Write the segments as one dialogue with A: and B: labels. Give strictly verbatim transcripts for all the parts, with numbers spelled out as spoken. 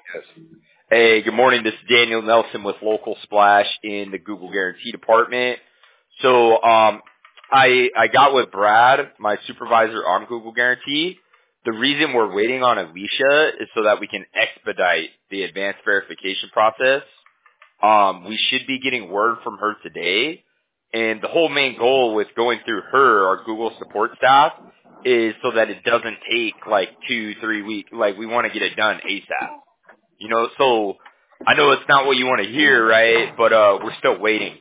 A: Yes. Hey, good morning. This is Daniel Nelson with Local Splash in the Google Guarantee Department. So, um, I I got with Brad, my supervisor on Google Guarantee. The reason we're waiting on Alicia is so that we can expedite the advanced verification process. Um, we should be getting word from her today. And the whole main goal with going through her, our Google support staff, is so that it doesn't take like two, three weeks. Like, we want to get it done ASAP. You know, so I know it's not what you want to hear, right? But uh, we're still waiting.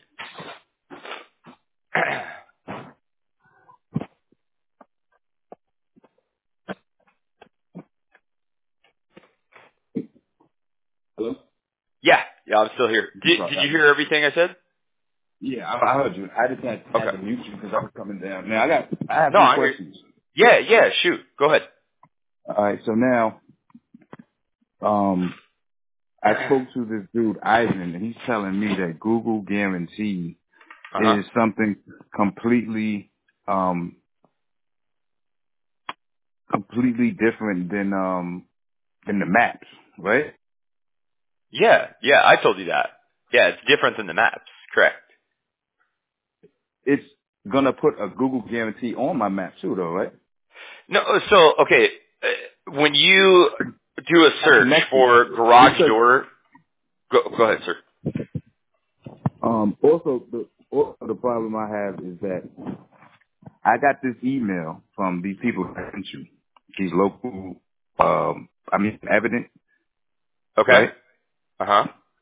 B: Hello?
A: yeah, yeah, I'm still here.
B: You
A: Did
B: dropped
A: Did you
B: out.
A: hear everything I said?
B: Yeah, I, I heard you. I just had, had
A: Okay.
B: to mute you because I was coming down. Now, I got, I have
A: No,
B: some
A: I hear.
B: questions.
A: Yeah, yeah. Shoot, go ahead.
B: All right, so now, um, I spoke to this dude, Ivan, and he's telling me that Google Guarantee
A: Uh huh.
B: is something completely, um, completely different than, um, than the maps, right?
A: Yeah, yeah. I told you that. Yeah, it's different than the maps. Correct.
B: It's gonna put a Google Guarantee on my map too, though, right?
A: No, so okay, uh, when you do a
B: Not
A: search
B: connected.
A: for garage
B: Because,
A: door, go, go ahead, sir.
B: um, also the, also the problem I have is that I got this email from these people that sent you, these local, um, I mean, evident,
A: Okay.
B: right?
A: Uh huh.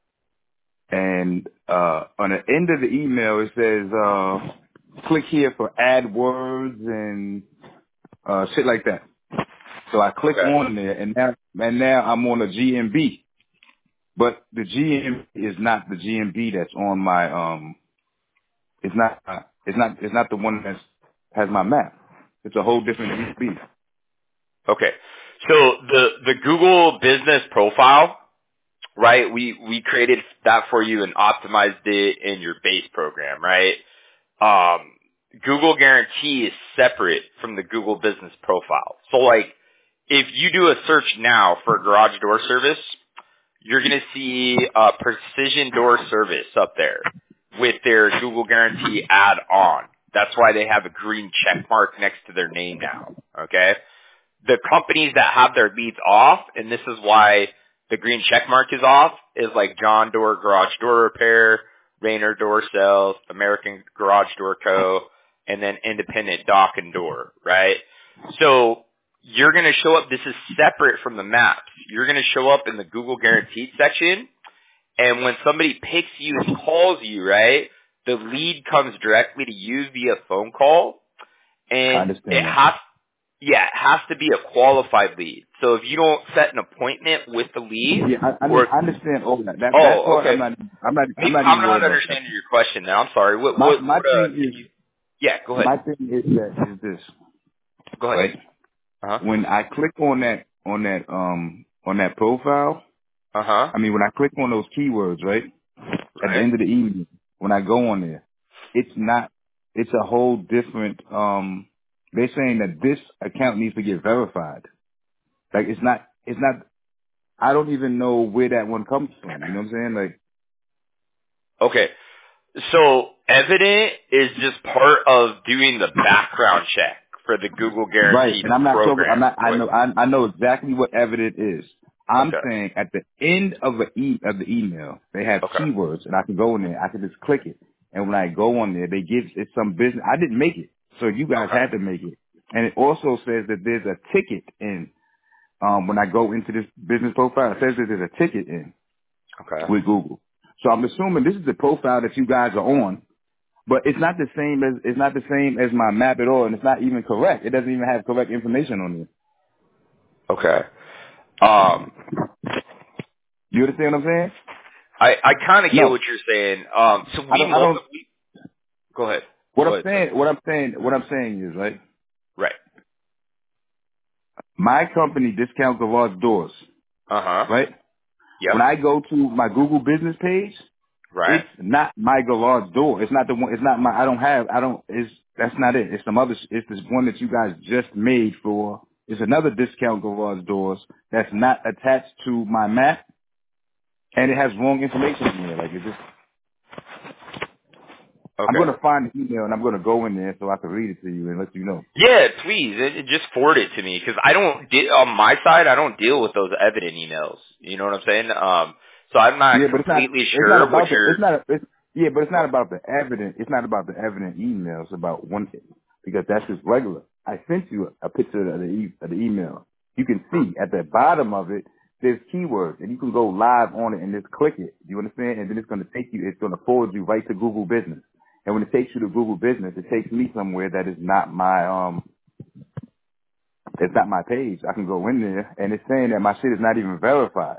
B: And uh, on the end of the email, it says, uh, click here for AdWords and uh, shit like that. So I click
A: Okay.
B: on there, and now, and now I'm on a G M B. But the G M B is not the G M B that's on my, um, it's not, uh, it's not, it's not the one that has my map. It's a whole different G M B.
A: Okay. So the the Google business profile, right? We we created that for you and optimized it in your base program, right? Um, Google Guarantee is separate from the Google business profile. So like, if you do a search now for a garage door service, you're going to see a precision door service up there with their Google Guarantee add on. That's why they have a green check mark next to their name now. Okay? The companies that have their leads off, and this is why the green check mark is off, is like John Door Garage Door Repair, Rainer Door Sales, American Garage Door Co., and then Independent Dock and Door, right? So you're going to show up, this is separate from the maps. You're going to show up in the Google Guaranteed section, and when somebody picks you and calls you, right, the lead comes directly to you via phone call,
B: I
A: and it
B: understand that.
A: has yeah, it has to be a qualified lead. So if you don't set an appointment with the lead,
B: Yeah, I, I,
A: or
B: I understand all that. That that
A: oh,
B: part, I'm
A: okay,
B: not, I'm not, I'm
A: maybe
B: not
A: I'm
B: even
A: not
B: worried about that.
A: understanding your question now. I'm sorry. What
B: My
A: what
B: my
A: what uh?
B: thing
A: Can
B: is,
A: you? Yeah, go ahead.
B: my thing is that is this,
A: Go ahead.
B: right?
A: Uh huh.
B: When I click on that on that um on that profile,
A: Uh huh.
B: I mean when I click on those keywords, right? At the
A: Right.
B: end of the evening, when I go on there, it's not. It's a whole different. Um, they're saying that this account needs to get verified. Like it's not. It's not. I don't even know where that one comes from. You know what I'm saying? Like.
A: Okay. So Evident is just part of doing the background check for the Google
B: Right,
A: Guaranteed
B: and I'm not talking. I'm
A: program.
B: not. I
A: What?
B: know. I, I know exactly what evident is. I'm
A: Okay.
B: saying at the end of the e of the email, they have
A: Okay.
B: keywords, and I can go in there. I can just click it, and when I go on there, they give it's some business. I didn't make it, so you guys
A: Okay.
B: had to make it. And it also says that there's a ticket in. Um, when I go into this business profile, it says that there's a ticket in
A: Okay.
B: with Google. So I'm assuming this is the profile that you guys are on. But it's not the same as it's not the same as my map at all, and it's not even correct. It doesn't even have correct information on it.
A: Okay. Um,
B: You understand what I'm saying?
A: I I kind of get
B: No,
A: what you're saying. Um, so
B: I
A: we
B: don't. I
A: look.
B: don't.
A: We, go ahead.
B: What
A: Go
B: I'm
A: ahead, sir.
B: saying, what I'm saying, what I'm saying is, right?
A: Right.
B: My company, Discount Garage Doors,
A: Uh huh.
B: right?
A: Yep.
B: When I go to my Google business page,
A: Right.
B: it's not my garage door. It's not the one. It's not my. I don't have. I don't. It's that's not it. It's some other. It's this one that you guys just made for. It's another Discount Garage Doors that's not attached to my map. and it has wrong information in there. Like it just, I'm
A: Okay.
B: gonna find the email and I'm gonna go in there so I can read it to you and let you know.
A: Yeah, please. It, it just forward it to me because I don't de- on my side. I don't deal with those evident emails. You know what I'm saying? Um, so I'm not
B: Yeah, but it's not.
A: completely
B: It's not
A: sure what
B: about the.
A: you're.
B: It's not. It's, yeah, but it's not about the evident. It's not about the evident email. It's about one because that's just regular. I sent you a picture of the e- of the email. You can see at the bottom of it there's keywords, and you can go live on it and just click it. You understand? And then it's going to take you. It's going to forward you right to Google Business. And when it takes you to Google Business, it takes me somewhere that is not my um. It's not my page. I can go in there, and it's saying that my shit is not even verified.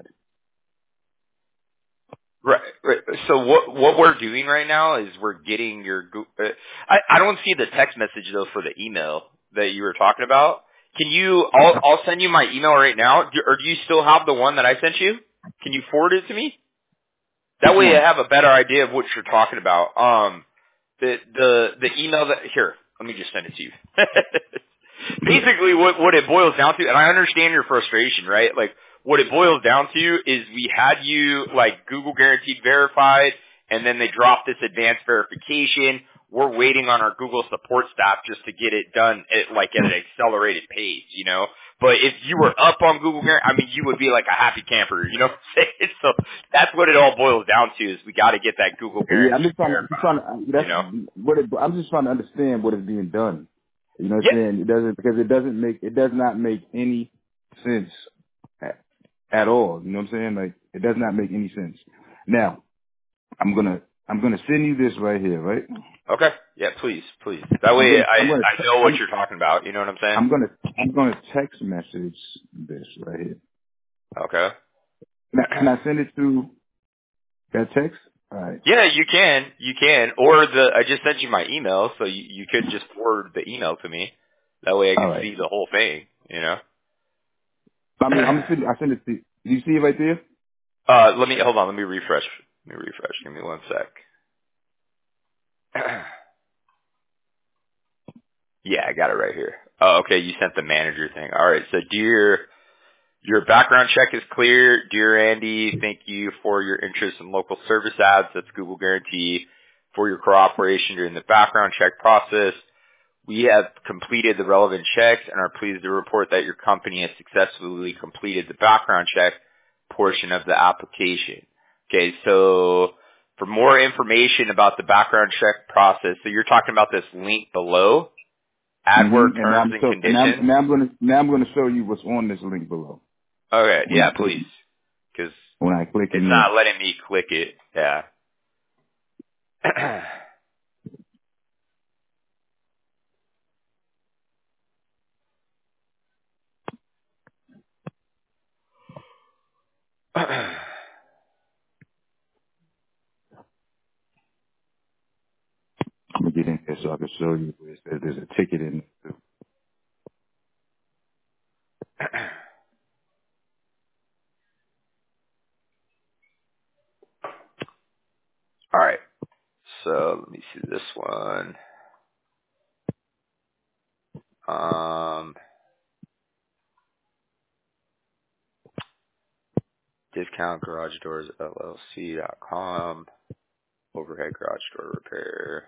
A: Right, right. So what what we're doing right now is we're getting your. Goo- uh, I I don't see the text message though for the email that you were talking about. Can you? I'll I'll send you my email right now. Do, or do you still have the one that I sent you? Can you forward it to me?
B: Which
A: That way I
B: one?
A: have a better idea of what you're talking about. Um, the the the email that here. Let me just send it to you. Basically, what what it boils down to, and I understand your frustration, right? Like what it boils down to is we had you like Google guaranteed verified, and then they dropped this advanced verification. We're waiting on our Google support staff just to get it done at like at an accelerated pace, you know. But if you were up on Google Guarantee, I mean, you would be like a happy camper, you know what I'm saying? So that's what it all boils down to is we got to get that Google
B: Yeah, I'm
A: Guarantee
B: just trying. I'm just trying
A: verified,
B: to.
A: you
B: That's
A: know.
B: what. It, I'm just trying to understand what is being done. You know what I'm
A: Yeah.
B: saying? It doesn't because it doesn't make. It does not make any sense at, at all. You know what I'm saying? Like it does not make any sense. Now I'm gonna. I'm gonna send you this right here. Right.
A: Okay. Yeah, please, please. That
B: I'm
A: way
B: gonna.
A: I
B: I'm gonna.
A: I know what
B: I'm.
A: you're talking about. You know what I'm saying?
B: I'm gonna. I'm gonna text message this right here.
A: Okay.
B: Can I, can I send it to that text? All right.
A: Yeah, you can. You can. Or the I just sent you my email, so you, you could just forward the email to me. That way I
B: All
A: can
B: right.
A: see the whole thing, you know?
B: I mean, I'm sending. I send it to. Do you see it right there?
A: uh let me hold on, let me refresh. Let me refresh. Give me one sec. Yeah, I got it right here. Oh, okay, you sent the manager thing. All right. So dear Your background check is clear. Dear Andy, thank you for your interest in local service ads. That's Google Guarantee for your cooperation during the background check process. We have completed the relevant checks and are pleased to report that your company has successfully completed the background check portion of the application. Okay, so for more information about the background check process, so you're talking about this link below, AdWord
B: Mm-hmm. And now
A: terms
B: I'm
A: and
B: so. And now,
A: conditions.
B: now I'm gonna. Now I'm gonna show you what's on this link below.
A: Okay,
B: When I
A: yeah,
B: click.
A: please. Because
B: When I click
A: it's
B: in
A: not
B: there.
A: letting me click it. Yeah.
B: I'm gonna get in there so I can show you where it says there's a ticket in there.
A: All right. So let me see this one. Um, discount garage doors L L C dot com. Overhead garage door repair.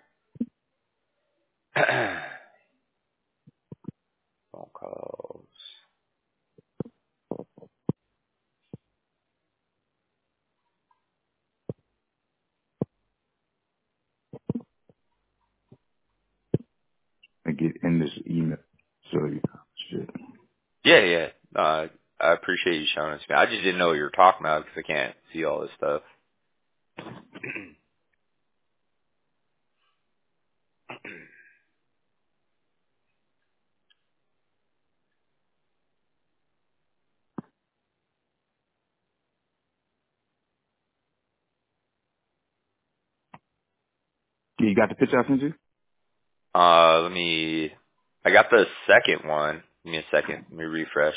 A: Phone calls.
B: And get in this email. Show you. Shit.
A: Yeah, yeah. Uh, I appreciate you showing it to me. I just didn't know what you were talking about because I can't see all this stuff.
B: Yeah, you got the picture I sent you?
A: Uh, let me. I got the second one. Give me a second. Let me refresh.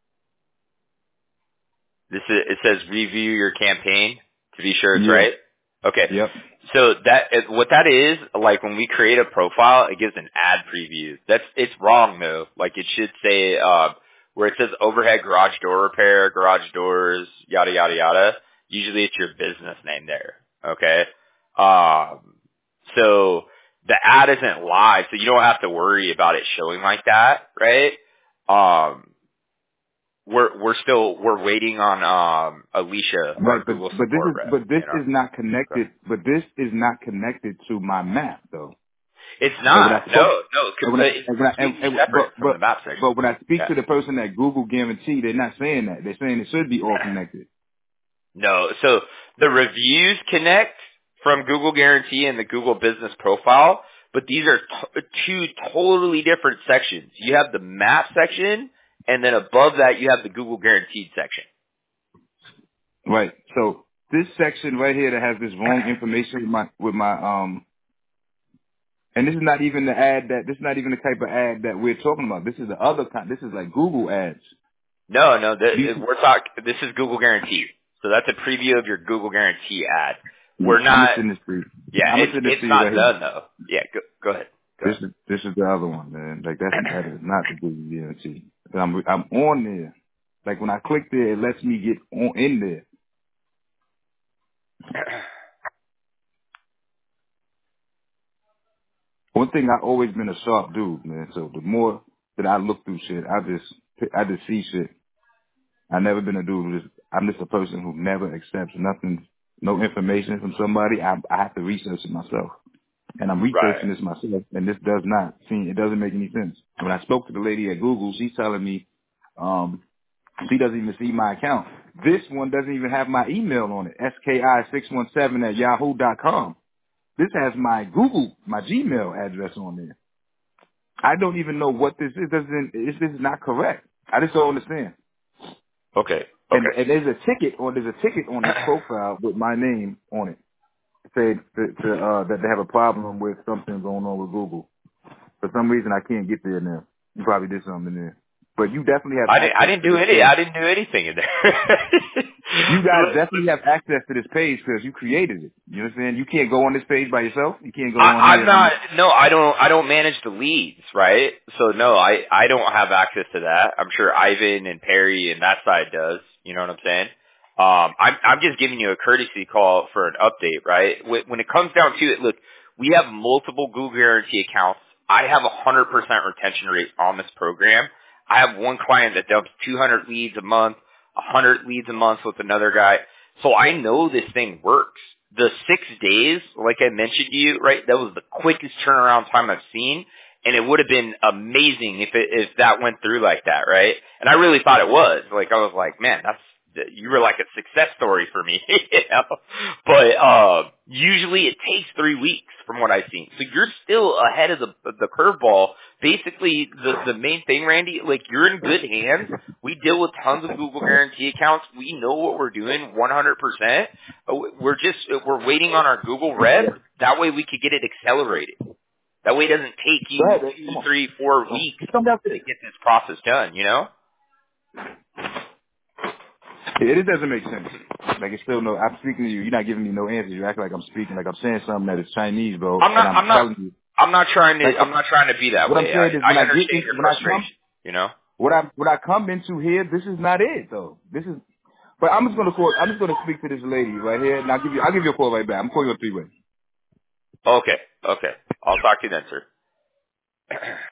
A: This is, it says review your campaign to be sure it's
B: Yeah.
A: right. Okay.
B: Yep.
A: So that is, what that is, like when we create a profile, it gives an ad preview. That's, it's wrong though. Like it should say, uh, where it says overhead garage door repair, garage doors, yada, yada, yada. Usually it's your business name there. Okay. Um, so the ad isn't live, so you don't have to worry about it showing like that, right? Um, we're, we're still, we're waiting on, um, Alicia, our
B: Right, but
A: Google
B: but this
A: support
B: is
A: rep,
B: but this
A: you know?
B: is not
A: Okay.
B: connected. But this is not connected to my map though.
A: It's
B: Like when
A: not.
B: I
A: No,
B: spoke,
A: no.
B: and
A: Com-
B: when
A: uh,
B: I,
A: it's
B: and when I and,
A: completely
B: and,
A: separate
B: but
A: from the
B: but
A: map section.
B: but when I speak
A: Yeah.
B: to the person at Google Guarantee, they're not saying that. They're saying it should be all connected.
A: No. So the reviews connect from Google Guarantee and the Google Business Profile, but these are t- two totally different sections. You have the map section, and then above that you have the Google Guaranteed section.
B: Right. So this section right here that has this wrong information with my with my um, and this is not even the ad that this is not even the type of ad that we're talking about. This is the other kind. This is like Google ads.
A: No, no.
B: These,
A: The, we're talk. This is Google Guarantee. So that's a preview of your Google Guarantee ad.
B: I'm
A: We're
B: gonna
A: not.
B: send this to you.
A: Yeah,
B: I'm gonna
A: it's
B: send this
A: it's
B: to you
A: not
B: right here.
A: done though. Yeah. Go, go ahead. Go
B: This
A: ahead.
B: is this is the other one, man. Like that's that is not the Google Guarantee. I'm I'm on there. Like when I click there, it lets me get on in there. One thing I always been a sharp dude, man. So the more that I look through shit, I just I just see shit. I never been a dude who just I'm just a person who never accepts nothing, no information from somebody. I I have to research it myself, and I'm
A: Right.
B: researching this myself, and this does not seem it doesn't make any sense. When I spoke to the lady at Google, she's telling me um she doesn't even see my account. This one doesn't even have my email on it. S K I six one seven at yahoo dot com. This has my Google, my Gmail address on there. I don't even know what this is. Doesn't it's, this is not correct. I just don't understand.
A: Okay.
B: And,
A: Okay.
B: and there's a ticket or there's a ticket on this profile with my name on it. Say to, to, uh, that they have a problem with something going on with Google. For some reason, I can't get there now. You probably did something there, but you definitely have
A: I didn't. I
B: access
A: didn't
B: to
A: do
B: this
A: any.
B: page.
A: I didn't do anything in there.
B: You
A: So
B: guys
A: let-
B: definitely have access to this page because you created it. You understand? You can't go on this page by yourself. You can't go on
A: I, I'm
B: here.
A: not. No, I don't. I don't manage the leads, right? So no, I I don't have access to that. I'm sure Ivan and Perry and that side does. You know what I'm saying? Um, I'm I'm just giving you a courtesy call for an update, right? When, when it comes down to it, look, we have multiple Google Guarantee accounts. I have a hundred percent retention rate on this program. I have one client that dumps two hundred leads a month, one hundred leads a month with another guy. So I know this thing works. The six days, like I mentioned to you, right, that was the quickest turnaround time I've seen. And it would have been amazing if it, if that went through like that, right? And I really thought it was. Like, I was like, man, that's, you were like a success story for me, you know? But, uh, usually it takes three weeks from what I've seen. So you're still ahead of the, the curveball. Basically, the, the main thing, Randy, like, you're in good hands. We deal with tons of Google Guarantee accounts. We know what we're doing one hundred percent. We're just, we're waiting on our Google rep. That way we could get it accelerated. That way it doesn't take
B: Go
A: you
B: ahead, man.
A: two,
B: Come on.
A: three, four weeks
B: Come down
A: to
B: there.
A: get this process done, you know?
B: It, it doesn't make sense. Like it's still no. I'm speaking to you. You're not giving me no answers. You act like I'm speaking, like I'm saying something that is Chinese, bro.
A: I'm
B: And
A: not,
B: I'm
A: I'm not,
B: telling you,
A: I'm not trying to,
B: like
A: I'm not trying to be that
B: what I'm
A: way. I,
B: saying is, when
A: I
B: I get
A: understand
B: in,
A: your
B: when I come,
A: frustration, you know?
B: what I what I come into here, this is not it though. This is. But I'm just gonna call. I'm just gonna speak to this lady right here, and I'll give you. I'll give you a call right back. I'm calling you a three way.
A: Okay, okay. I'll talk to you then, sir.